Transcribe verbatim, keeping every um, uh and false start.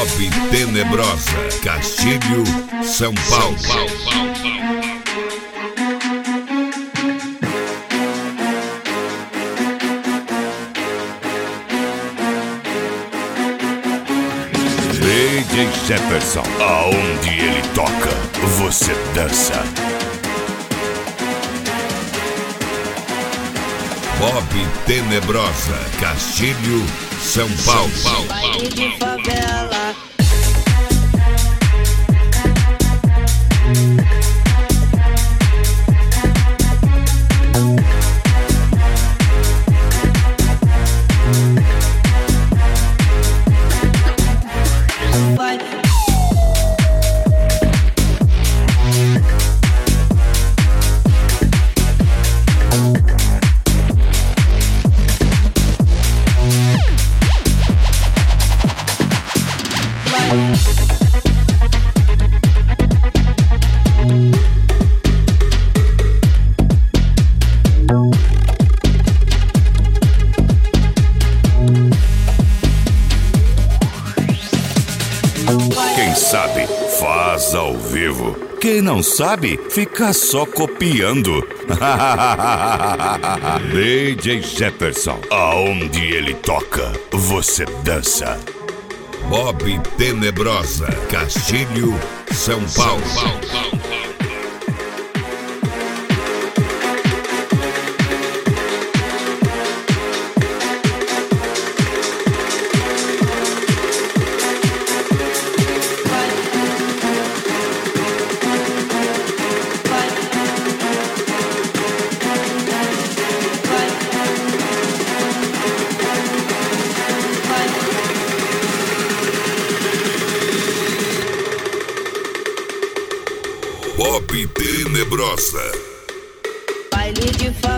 Bob Tenebrosa, Castilho, São Paulo. D J Jefferson, aonde ele toca, você dança. Bob Tenebrosa, Castilho, São Paulo. Baile de favela. Quem sabe, faz ao vivo. Quem não sabe, fica só copiando. D J Jefferson, aonde ele toca, você dança. Bob Tenebrosa, Castilho, São Paulo. Bob Tenebrosa. Baile de favela.